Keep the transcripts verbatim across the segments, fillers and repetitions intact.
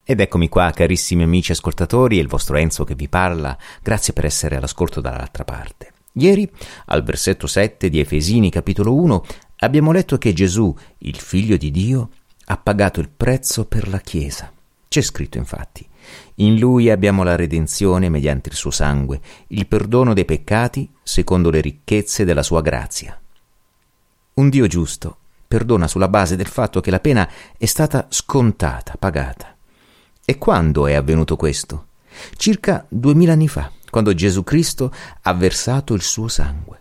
Ed eccomi qua, carissimi amici ascoltatori, è il vostro Enzo che vi parla. Grazie per essere all'ascolto dall'altra parte. Ieri, al versetto sette di Efesini capitolo uno, abbiamo letto che Gesù, il Figlio di Dio, ha pagato il prezzo per la Chiesa. C'è scritto infatti: in Lui abbiamo la redenzione mediante il suo sangue, il perdono dei peccati secondo le ricchezze della sua grazia. Un Dio giusto perdona sulla base del fatto che la pena è stata scontata, pagata. E quando è avvenuto questo? Circa duemila anni fa, quando Gesù Cristo ha versato il suo sangue.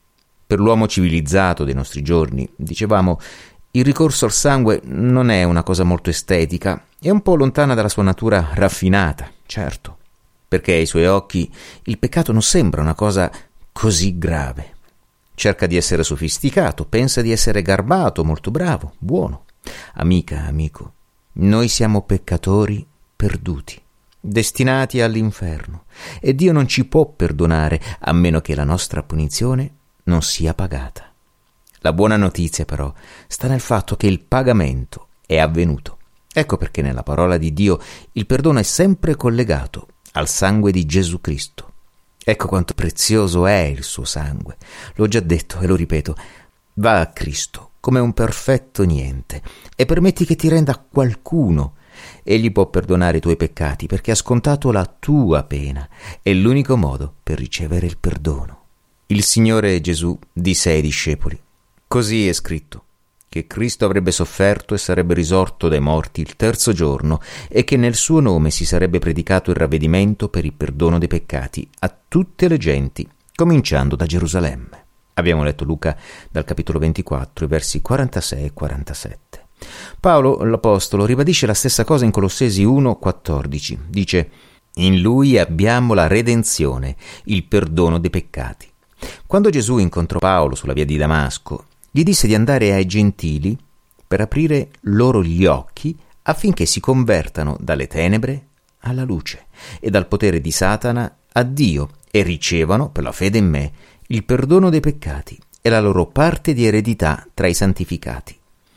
Per l'uomo civilizzato dei nostri giorni, dicevamo, il ricorso al sangue non è una cosa molto estetica, è un po' lontana dalla sua natura raffinata, certo, perché ai suoi occhi il peccato non sembra una cosa così grave. Cerca di essere sofisticato, pensa di essere garbato, molto bravo, buono. Amica, amico, noi siamo peccatori perduti, destinati all'inferno, e Dio non ci può perdonare a meno che la nostra punizione non sia pagata. La buona notizia però sta nel fatto che il pagamento è avvenuto. Ecco perché nella parola di Dio il perdono è sempre collegato al sangue di Gesù Cristo. Ecco quanto prezioso è il suo sangue. L'ho già detto e lo ripeto: va a Cristo come un perfetto niente e permetti che ti renda qualcuno. Egli può perdonare i tuoi peccati perché ha scontato la tua pena. È l'unico modo per ricevere il perdono. Il Signore Gesù disse ai discepoli: così è scritto, che Cristo avrebbe sofferto e sarebbe risorto dai morti il terzo giorno e che nel suo nome si sarebbe predicato il ravvedimento per il perdono dei peccati a tutte le genti, cominciando da Gerusalemme. Abbiamo letto Luca dal capitolo ventiquattro, i versi quarantasei e quarantasette. Paolo, l'Apostolo, ribadisce la stessa cosa in Colossesi uno quattordici. Dice: in Lui abbiamo la redenzione, il perdono dei peccati. Quando Gesù incontrò Paolo sulla via di Damasco, gli disse di andare ai gentili per aprire loro gli occhi affinché si convertano dalle tenebre alla luce e dal potere di Satana a Dio e ricevano, per la fede in me, il perdono dei peccati e la loro parte di eredità tra i santificati.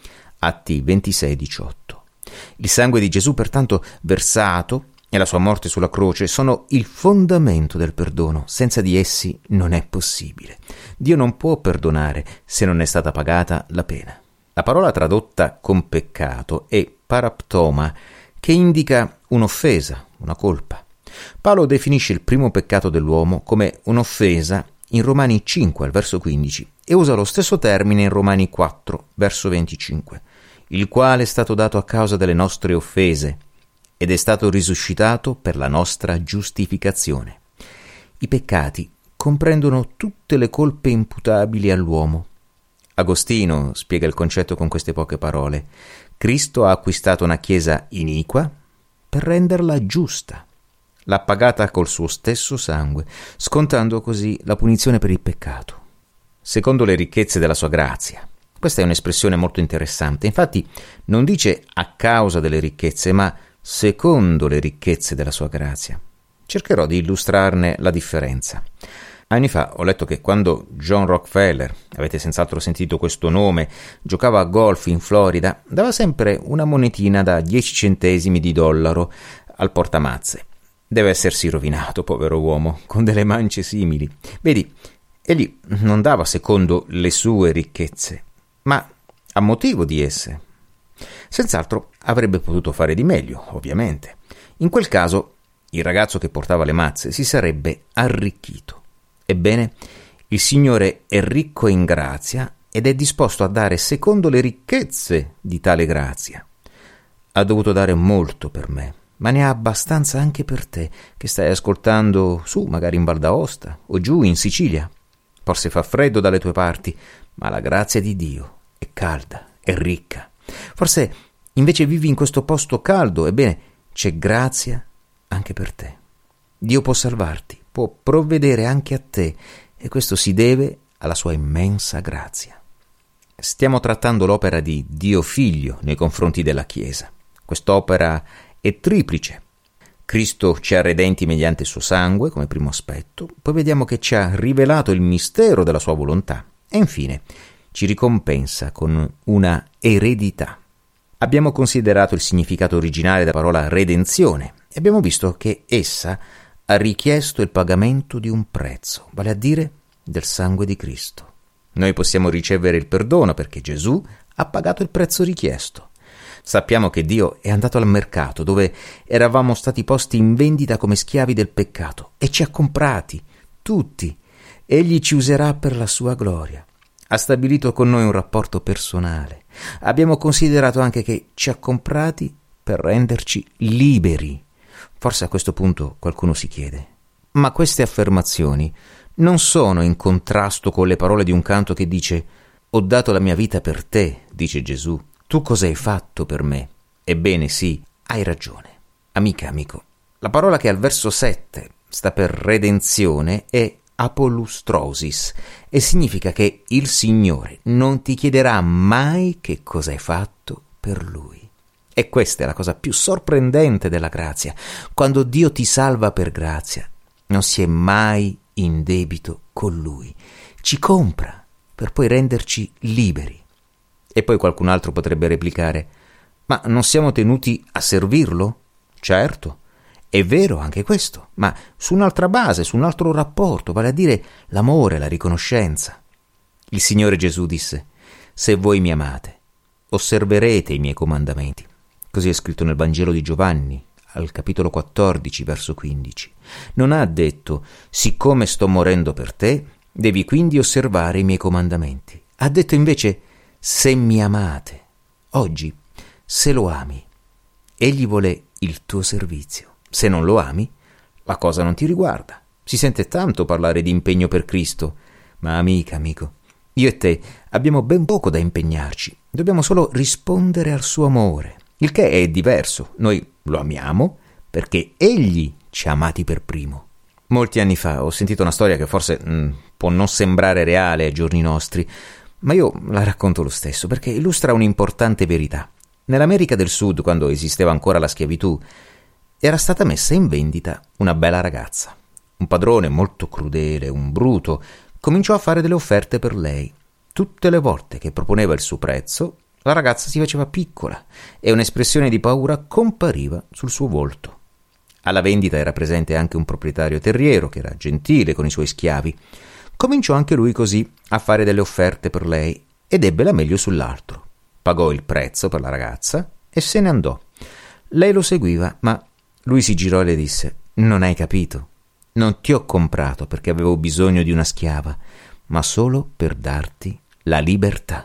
Atti ventisei diciotto. Il sangue di Gesù, pertanto, versato e la sua morte sulla croce sono il fondamento del perdono. Senza di essi non è possibile. Dio non può perdonare se non è stata pagata la pena. La parola tradotta con peccato è paraptoma, che indica un'offesa, una colpa. Paolo definisce il primo peccato dell'uomo come un'offesa in Romani cinque, al verso quindici, e usa lo stesso termine in Romani quattro, verso venticinque, il quale è stato dato a causa delle nostre offese ed è stato risuscitato per la nostra giustificazione. I peccati comprendono tutte le colpe imputabili all'uomo. Agostino spiega il concetto con queste poche parole: Cristo ha acquistato una chiesa iniqua per renderla giusta. L'ha pagata col suo stesso sangue, scontando così la punizione per il peccato, secondo le ricchezze della sua grazia. Questa è un'espressione molto interessante. Infatti non dice a causa delle ricchezze, ma secondo le ricchezze della sua grazia. Cercherò di illustrarne la differenza. Anni fa ho letto che quando John Rockefeller, avete senz'altro sentito questo nome, giocava a golf in Florida, dava sempre una monetina da dieci centesimi di dollaro al portamazze. Deve essersi rovinato, povero uomo, con delle mance simili. Vedi, egli non dava secondo le sue ricchezze, ma a motivo di esse. Senz'altro avrebbe potuto fare di meglio, ovviamente. In quel caso il ragazzo che portava le mazze si sarebbe arricchito. Ebbene, il Signore è ricco in grazia ed è disposto a dare secondo le ricchezze di tale grazia. Ha dovuto dare molto per me, ma ne ha abbastanza anche per te, che stai ascoltando su, magari in Val d'Aosta o giù in Sicilia. Forse fa freddo dalle tue parti, ma la grazia di Dio è calda, è ricca. Forse invece vivi in questo posto caldo, ebbene, c'è grazia anche per te. Dio può salvarti, può provvedere anche a te, e questo si deve alla sua immensa grazia. Stiamo trattando l'opera di Dio Figlio nei confronti della Chiesa. Quest'opera è triplice. Cristo ci ha redenti mediante il suo sangue, come primo aspetto, poi vediamo che ci ha rivelato il mistero della sua volontà, e infine ci ricompensa con una eredità. Abbiamo considerato il significato originale della parola redenzione e abbiamo visto che essa ha richiesto il pagamento di un prezzo, vale a dire del sangue di Cristo. Noi possiamo ricevere il perdono perché Gesù ha pagato il prezzo richiesto. Sappiamo che Dio è andato al mercato dove eravamo stati posti in vendita come schiavi del peccato e ci ha comprati, tutti. Egli ci userà per la sua gloria. Ha stabilito con noi un rapporto personale. Abbiamo considerato anche che ci ha comprati per renderci liberi. Forse a questo punto qualcuno si chiede: ma queste affermazioni non sono in contrasto con le parole di un canto che dice: «Ho dato la mia vita per te», dice Gesù, «tu cosa hai fatto per me?» Ebbene sì, hai ragione. Amica, amico, la parola che al verso sette sta per redenzione è apollustrosis e significa che il Signore non ti chiederà mai che cosa hai fatto per Lui. E questa è la cosa più sorprendente della grazia. Quando Dio ti salva per grazia, non si è mai in debito con Lui. Ci compra per poi renderci liberi. E poi qualcun altro potrebbe replicare: ma non siamo tenuti a servirlo? Certo, è vero anche questo, ma su un'altra base, su un altro rapporto, vale a dire l'amore, la riconoscenza. Il Signore Gesù disse: se voi mi amate, osserverete i miei comandamenti. Così è scritto nel Vangelo di Giovanni, al capitolo quattordici, verso quindici. Non ha detto: siccome sto morendo per te, devi quindi osservare i miei comandamenti. Ha detto invece: se mi amate. Oggi, se lo ami, egli vuole il tuo servizio. Se non lo ami, la cosa non ti riguarda. Si sente tanto parlare di impegno per Cristo, ma amica, amico, io e te abbiamo ben poco da impegnarci. Dobbiamo solo rispondere al suo amore, il che è diverso. Noi lo amiamo perché egli ci ha amati per primo. Molti anni fa ho sentito una storia che forse mh, può non sembrare reale ai giorni nostri, ma io la racconto lo stesso perché illustra un'importante verità. Nell'America del Sud, quando esisteva ancora la schiavitù, era stata messa in vendita una bella ragazza. Un padrone molto crudele, un bruto, cominciò a fare delle offerte per lei. Tutte le volte che proponeva il suo prezzo, la ragazza si faceva piccola e un'espressione di paura compariva sul suo volto. Alla vendita era presente anche un proprietario terriero che era gentile con i suoi schiavi. Cominciò anche lui così a fare delle offerte per lei ed ebbe la meglio sull'altro. Pagò il prezzo per la ragazza e se ne andò. Lei lo seguiva, ma lui si girò e le disse: non hai capito? Non ti ho comprato perché avevo bisogno di una schiava, ma solo per darti la libertà.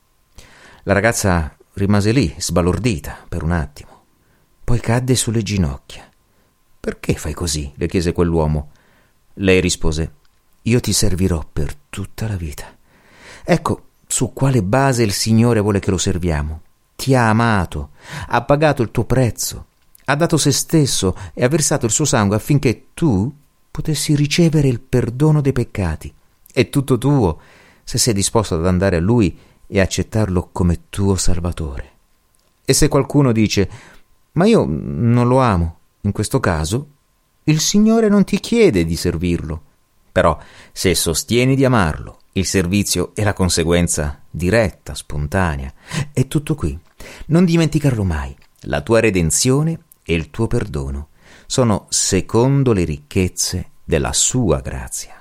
La ragazza rimase lì, sbalordita, per un attimo. Poi cadde sulle ginocchia. «Perché fai così?» le chiese quell'uomo. Lei rispose: «Io ti servirò per tutta la vita». Ecco su quale base il Signore vuole che lo serviamo. Ti ha amato, ha pagato il tuo prezzo, ha dato se stesso e ha versato il suo sangue affinché tu potessi ricevere il perdono dei peccati. È tutto tuo se sei disposto ad andare a Lui e accettarlo come tuo Salvatore. E se qualcuno dice: «Ma io non lo amo», in questo caso il Signore non ti chiede di servirlo. Però se sostieni di amarlo, il servizio è la conseguenza diretta, spontanea. È tutto qui. Non dimenticarlo mai. La tua redenzione e il tuo perdono sono secondo le ricchezze della sua grazia.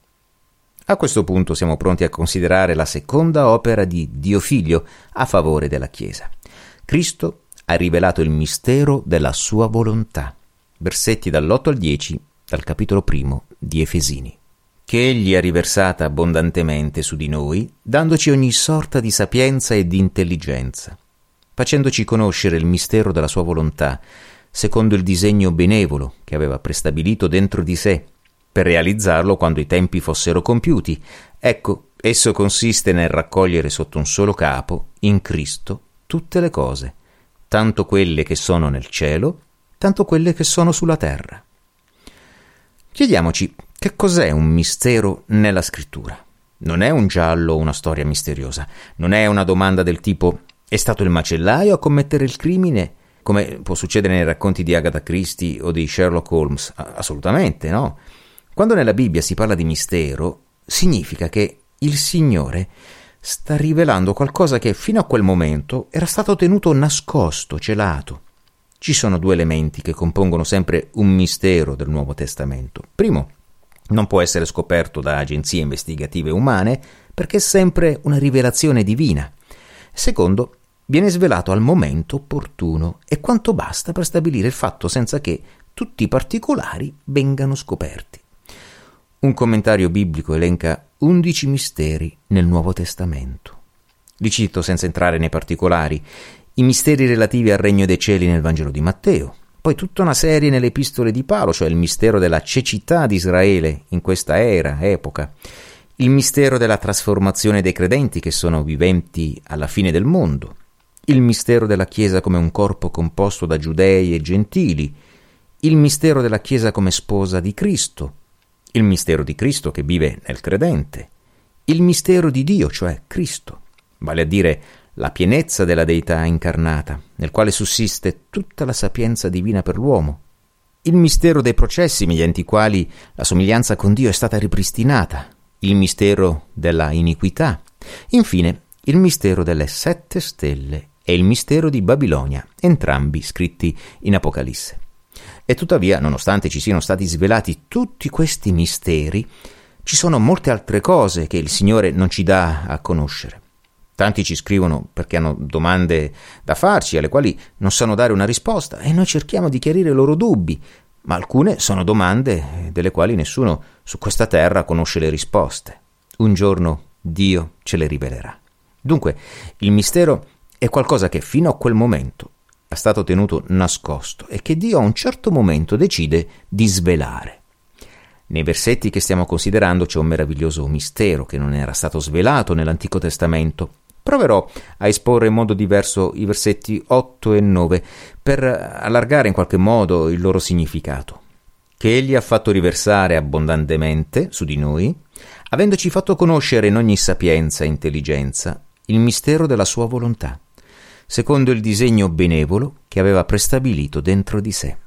A questo punto siamo pronti a considerare la seconda opera di Dio Figlio a favore della Chiesa. Cristo ha rivelato il mistero della sua volontà. Versetti dall'otto al dieci, dal capitolo primo di Efesini. Che egli ha riversata abbondantemente su di noi, dandoci ogni sorta di sapienza e di intelligenza, facendoci conoscere il mistero della sua volontà, secondo il disegno benevolo che aveva prestabilito dentro di sé, per realizzarlo quando i tempi fossero compiuti. Ecco, esso consiste nel raccogliere sotto un solo capo, in Cristo, tutte le cose, tanto quelle che sono nel cielo, tanto quelle che sono sulla terra. Chiediamoci, che cos'è un mistero nella scrittura? Non è un giallo o una storia misteriosa, non è una domanda del tipo: è stato il macellaio a commettere il crimine, come può succedere nei racconti di Agatha Christie o di Sherlock Holmes. Assolutamente no. Quando nella Bibbia si parla di mistero, significa che il Signore sta rivelando qualcosa che fino a quel momento era stato tenuto nascosto, celato. Ci sono due elementi che compongono sempre un mistero del Nuovo Testamento. Primo, non può essere scoperto da agenzie investigative umane perché è sempre una rivelazione divina. Secondo, viene svelato al momento opportuno e quanto basta per stabilire il fatto senza che tutti i particolari vengano scoperti. Un commentario biblico elenca undici misteri nel Nuovo Testamento. Li cito senza entrare nei particolari: i misteri relativi al regno dei cieli nel Vangelo di Matteo, poi tutta una serie nelle epistole di Paolo, cioè il mistero della cecità di Israele in questa era, epoca, il mistero della trasformazione dei credenti che sono viventi alla fine del mondo, il mistero della Chiesa come un corpo composto da giudei e gentili, il mistero della Chiesa come sposa di Cristo, il mistero di Cristo che vive nel credente, il mistero di Dio, cioè Cristo, vale a dire la pienezza della deità incarnata, nel quale sussiste tutta la sapienza divina per l'uomo, il mistero dei processi mediante i quali la somiglianza con Dio è stata ripristinata, il mistero della iniquità, infine il mistero delle sette stelle e il mistero di Babilonia, entrambi scritti in Apocalisse. E tuttavia, nonostante ci siano stati svelati tutti questi misteri, ci sono molte altre cose che il Signore non ci dà a conoscere. Tanti ci scrivono perché hanno domande da farci, alle quali non sanno dare una risposta, e noi cerchiamo di chiarire i loro dubbi, ma alcune sono domande delle quali nessuno su questa terra conosce le risposte. Un giorno Dio ce le rivelerà. Dunque, il mistero è qualcosa che fino a quel momento è stato tenuto nascosto e che Dio a un certo momento decide di svelare. Nei versetti che stiamo considerando c'è un meraviglioso mistero che non era stato svelato nell'Antico Testamento. Proverò a esporre in modo diverso i versetti otto e nove per allargare in qualche modo il loro significato. Che Egli ha fatto riversare abbondantemente su di noi, avendoci fatto conoscere in ogni sapienza e intelligenza il mistero della sua volontà, secondo il disegno benevolo che aveva prestabilito dentro di sé.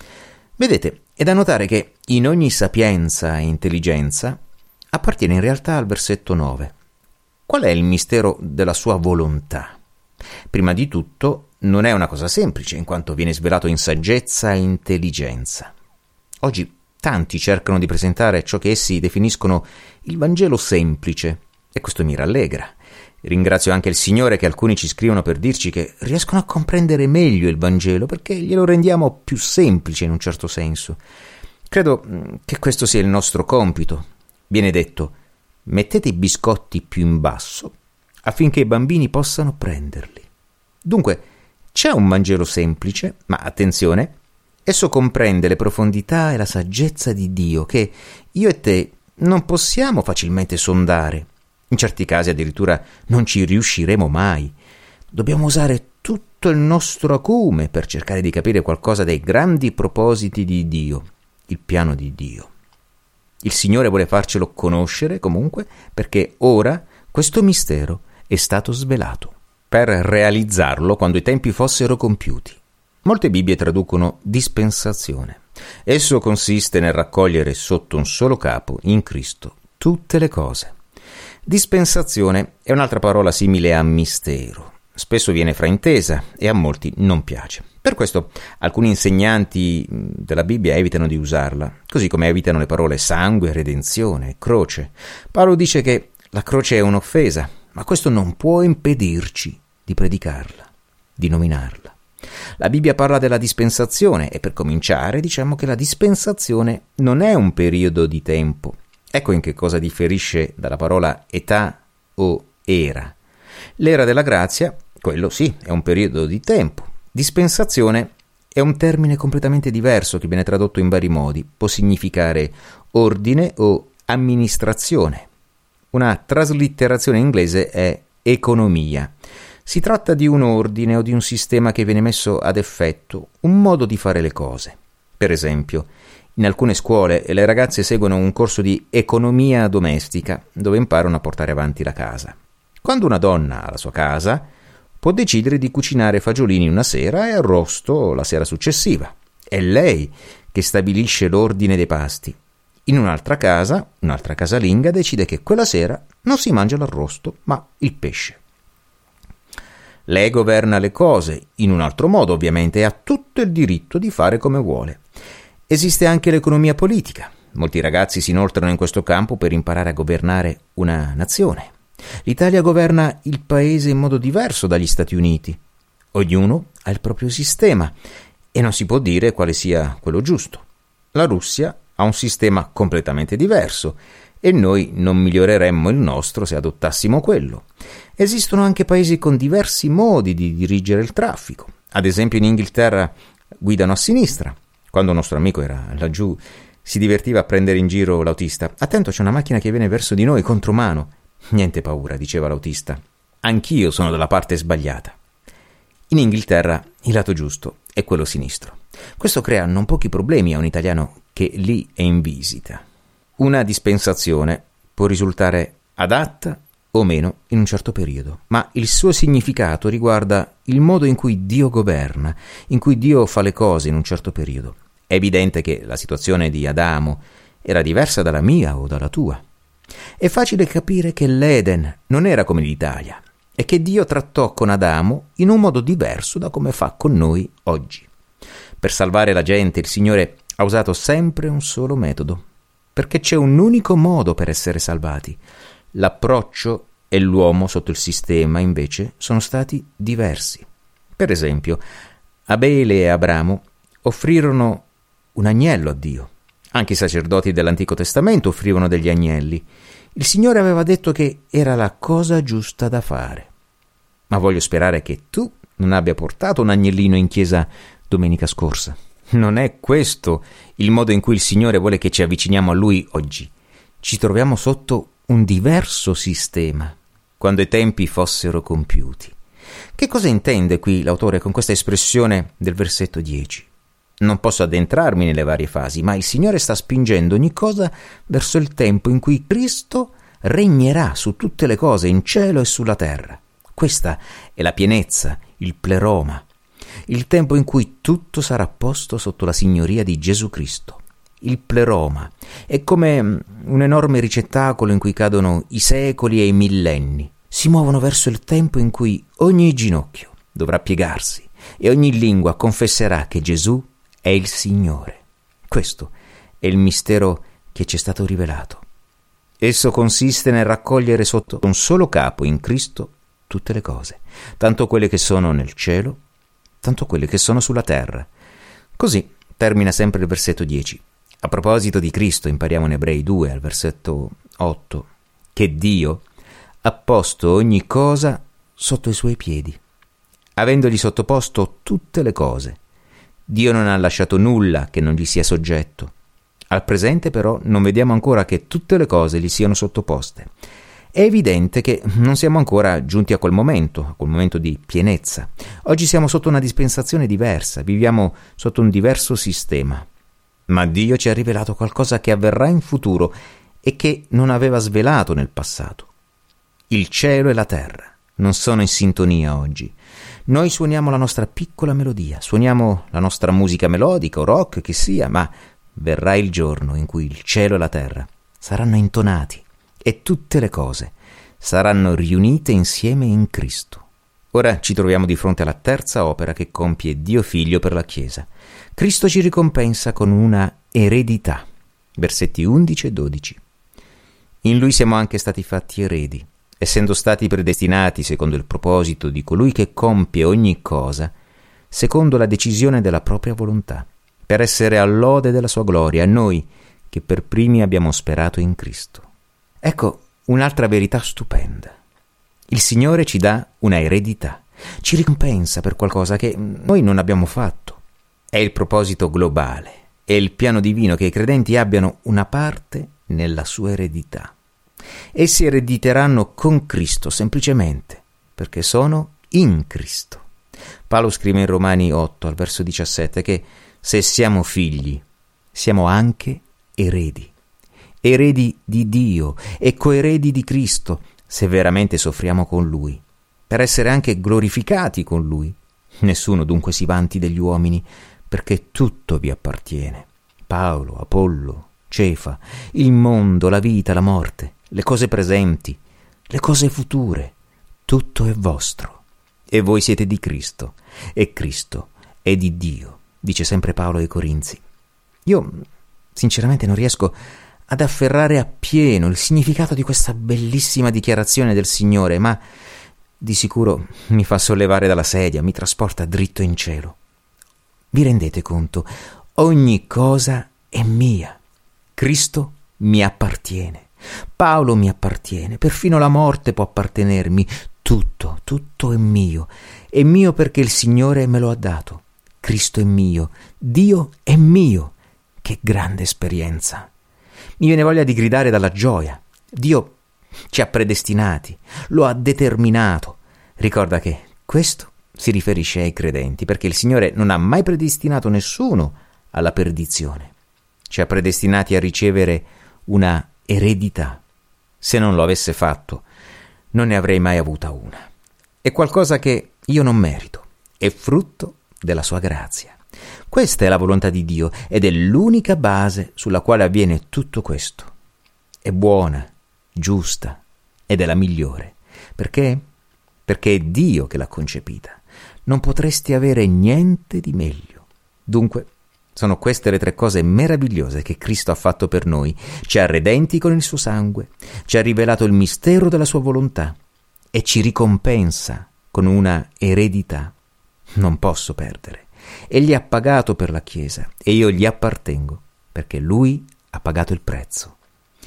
Vedete, è da notare che in ogni sapienza e intelligenza appartiene in realtà al versetto nove. Qual è il mistero della sua volontà? Prima di tutto, non è una cosa semplice, in quanto viene svelato in saggezza e intelligenza. Oggi tanti cercano di presentare ciò che essi definiscono il Vangelo semplice, e questo mi rallegra. Ringrazio anche il Signore che alcuni ci scrivono per dirci che riescono a comprendere meglio il Vangelo perché glielo rendiamo più semplice in un certo senso. Credo che questo sia il nostro compito. Viene detto: mettete i biscotti più in basso affinché i bambini possano prenderli. Dunque, c'è un Vangelo semplice, ma attenzione, esso comprende le profondità e la saggezza di Dio che io e te non possiamo facilmente sondare. In certi casi addirittura non ci riusciremo mai. Dobbiamo usare tutto il nostro acume per cercare di capire qualcosa dei grandi propositi di Dio, il piano di Dio. Il Signore vuole farcelo conoscere comunque perché ora questo mistero è stato svelato, per realizzarlo quando i tempi fossero compiuti. Molte Bibbie traducono dispensazione. Esso consiste nel raccogliere sotto un solo capo, in Cristo, tutte le cose. Dispensazione è un'altra parola simile a mistero. Spesso viene fraintesa e a molti non piace. Per questo alcuni insegnanti della Bibbia evitano di usarla, così come evitano le parole sangue, redenzione, croce. Paolo dice che la croce è un'offesa, ma questo non può impedirci di predicarla, di nominarla. La Bibbia parla della dispensazione e per cominciare diciamo che la dispensazione non è un periodo di tempo. Ecco in che cosa differisce dalla parola età o era. L'era della grazia, quello sì, è un periodo di tempo. Dispensazione è un termine completamente diverso che viene tradotto in vari modi. Può significare ordine o amministrazione. Una traslitterazione inglese è economia. Si tratta di un ordine o di un sistema che viene messo ad effetto, un modo di fare le cose. Per esempio, in alcune scuole le ragazze seguono un corso di economia domestica, dove imparano a portare avanti la casa. Quando una donna ha la sua casa, può decidere di cucinare fagiolini una sera e arrosto la sera successiva. È lei che stabilisce l'ordine dei pasti. In un'altra casa, un'altra casalinga decide che quella sera Non si mangia l'arrosto, ma il pesce. Lei governa le cose in un altro modo, ovviamente, e ha tutto il diritto di fare come vuole. Esiste anche l'economia politica. Molti ragazzi si inoltrano in questo campo per imparare a governare una nazione. L'Italia governa il paese in modo diverso dagli Stati Uniti. Ognuno ha il proprio sistema e non si può dire quale sia quello giusto. La Russia ha un sistema completamente diverso e noi non miglioreremmo il nostro se adottassimo quello. Esistono anche paesi con diversi modi di dirigere il traffico. Ad esempio in Inghilterra guidano a sinistra. Quando un nostro amico era laggiù si divertiva a prendere in giro l'autista. Attento, c'è una macchina che viene verso di noi, contromano. Niente paura, diceva l'autista. Anch'io sono dalla parte sbagliata. In Inghilterra il lato giusto è quello sinistro. Questo crea non pochi problemi a un italiano che lì è in visita. Una dispensazione può risultare adatta o meno in un certo periodo, ma il suo significato riguarda il modo in cui Dio governa, in cui Dio fa le cose in un certo periodo. È evidente che la situazione di Adamo era diversa dalla mia o dalla tua. È facile capire che l'Eden non era come l'Italia e che Dio trattò con Adamo in un modo diverso da come fa con noi oggi. Per salvare la gente il Signore ha usato sempre un solo metodo, perché c'è un unico modo per essere salvati. L'approccio e l'uomo sotto il sistema, invece, sono stati diversi. Per esempio, Abele e Abramo offrirono un agnello a Dio. Anche i sacerdoti dell'Antico Testamento offrivano degli agnelli. Il Signore aveva detto che era la cosa giusta da fare. Ma voglio sperare che tu non abbia portato un agnellino in chiesa domenica scorsa. Non è questo il modo in cui il Signore vuole che ci avviciniamo a Lui oggi. Ci troviamo sotto un diverso sistema, quando i tempi fossero compiuti. Che cosa intende qui l'autore con questa espressione del versetto dieci? Non posso addentrarmi nelle varie fasi, ma il Signore sta spingendo ogni cosa verso il tempo in cui Cristo regnerà su tutte le cose in cielo e sulla terra. Questa è la pienezza, il pleroma, il tempo in cui tutto sarà posto sotto la signoria di Gesù Cristo. Il pleroma è come un enorme ricettacolo in cui cadono i secoli e i millenni. Si muovono verso il tempo in cui ogni ginocchio dovrà piegarsi e ogni lingua confesserà che Gesù è il Signore. Questo è il mistero che ci è stato rivelato. Esso consiste nel raccogliere sotto un solo capo in Cristo tutte le cose, tanto quelle che sono nel cielo, tanto quelle che sono sulla terra. Così termina sempre il versetto dieci. A proposito di Cristo, impariamo in Ebrei due, al versetto otto, che Dio ha posto ogni cosa sotto i suoi piedi, avendogli sottoposto tutte le cose. Dio non ha lasciato nulla che non gli sia soggetto. Al presente, però, non vediamo ancora che tutte le cose gli siano sottoposte. È evidente che non siamo ancora giunti a quel momento, a quel momento di pienezza. Oggi siamo sotto una dispensazione diversa, viviamo sotto un diverso sistema. Ma Dio ci ha rivelato qualcosa che avverrà in futuro e che non aveva svelato nel passato. Il cielo e la terra non sono in sintonia oggi. Noi suoniamo la nostra piccola melodia, suoniamo la nostra musica melodica o rock che sia, ma verrà il giorno in cui il cielo e la terra saranno intonati e tutte le cose saranno riunite insieme in Cristo. Ora ci troviamo di fronte alla terza opera che compie Dio Figlio per la Chiesa. Cristo ci ricompensa con una eredità. Versetti undici e dodici. In Lui siamo anche stati fatti eredi, essendo stati predestinati secondo il proposito di colui che compie ogni cosa, secondo la decisione della propria volontà, per essere all'ode della sua gloria, a noi che per primi abbiamo sperato in Cristo. Ecco un'altra verità stupenda. Il Signore ci dà una eredità, ci ricompensa per qualcosa che noi non abbiamo fatto. È il proposito globale, è il piano divino che i credenti abbiano una parte nella sua eredità. Essi erediteranno con Cristo semplicemente perché sono in Cristo. Paolo scrive in Romani otto al verso diciassette che se siamo figli siamo anche eredi, eredi di Dio e coeredi di Cristo se veramente soffriamo con Lui, per essere anche glorificati con Lui. Nessuno dunque si vanti degli uomini, perché tutto vi appartiene. Paolo, Apollo, Cefa, il mondo, la vita, la morte, le cose presenti, le cose future, tutto è vostro. E voi siete di Cristo, e Cristo è di Dio, dice sempre Paolo ai Corinzi. Io sinceramente non riesco ad afferrare appieno il significato di questa bellissima dichiarazione del Signore, ma di sicuro mi fa sollevare dalla sedia, mi trasporta dritto in cielo. Vi rendete conto? Ogni cosa è mia. Cristo mi appartiene. Paolo mi appartiene. Perfino la morte può appartenermi. Tutto, tutto è mio. È mio perché il Signore me lo ha dato. Cristo è mio. Dio è mio. Che grande esperienza. Mi viene voglia di gridare dalla gioia. Dio ci ha predestinati. Lo ha determinato. Ricorda che questo si riferisce ai credenti, perché il Signore non ha mai predestinato nessuno alla perdizione. Ci ha predestinati a ricevere una eredità. Se non lo avesse fatto, non ne avrei mai avuta una. È qualcosa che io non merito, è frutto della sua grazia. Questa è la volontà di Dio ed è l'unica base sulla quale avviene tutto questo. È buona, giusta ed è la migliore. Perché? Perché è Dio che l'ha concepita. Non potresti avere niente di meglio. Dunque, sono queste le tre cose meravigliose che Cristo ha fatto per noi. Ci ha redenti con il suo sangue, ci ha rivelato il mistero della sua volontà e ci ricompensa con una eredità. Non posso perdere. Egli ha pagato per la Chiesa e io gli appartengo perché Lui ha pagato il prezzo.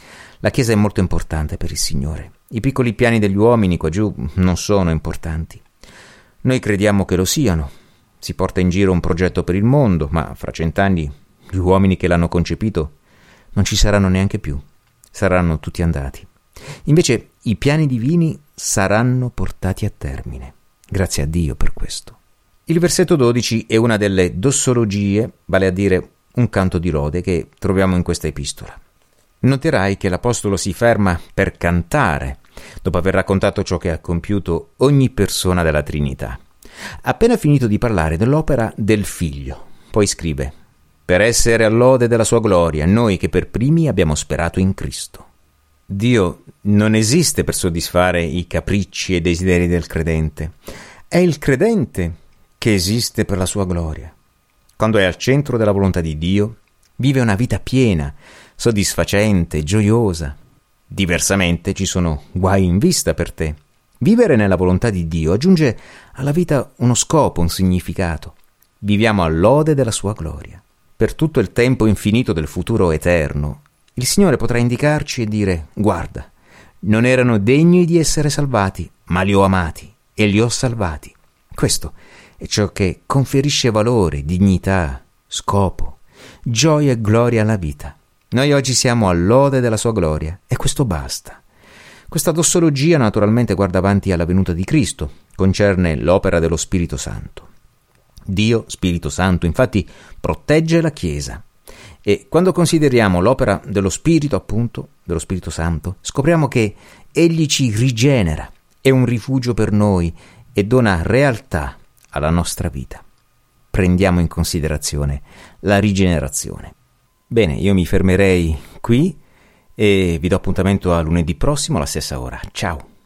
La Chiesa è molto importante per il Signore. I piccoli piani degli uomini qua giù non sono importanti. Noi crediamo che lo siano. Si porta in giro un progetto per il mondo, ma fra cent'anni gli uomini che l'hanno concepito non ci saranno neanche più. Saranno tutti andati. Invece i piani divini saranno portati a termine. Grazie a Dio per questo. Il versetto dodici è una delle dossologie, vale a dire un canto di lode, che troviamo in questa epistola. Noterai che l'Apostolo si ferma per cantare, dopo aver raccontato ciò che ha compiuto ogni persona della Trinità. Appena finito di parlare dell'opera del Figlio, poi scrive: per essere all'ode della sua gloria, noi che per primi abbiamo sperato in Cristo. Dio non esiste per soddisfare i capricci e i desideri del credente. È il credente che esiste per la sua gloria. Quando è al centro della volontà di Dio, vive una vita piena, soddisfacente, gioiosa. Diversamente ci sono guai in vista per te. Vivere nella volontà di Dio aggiunge alla vita uno scopo, un significato. Viviamo all'ode della sua gloria. Per tutto il tempo infinito del futuro eterno, il Signore potrà indicarci e dire: guarda, non erano degni di essere salvati, ma li ho amati e li ho salvati. Questo è ciò che conferisce valore, dignità, scopo, gioia e gloria alla vita. Noi oggi siamo all'ode della sua gloria e questo basta. Questa dossologia naturalmente guarda avanti alla venuta di Cristo, concerne l'opera dello Spirito Santo. Dio, Spirito Santo, infatti, protegge la Chiesa. E quando consideriamo l'opera dello Spirito, appunto, dello Spirito Santo, scopriamo che Egli ci rigenera, è un rifugio per noi e dona realtà alla nostra vita. Prendiamo in considerazione la rigenerazione. Bene, io mi fermerei qui e vi do appuntamento a lunedì prossimo alla stessa ora. Ciao!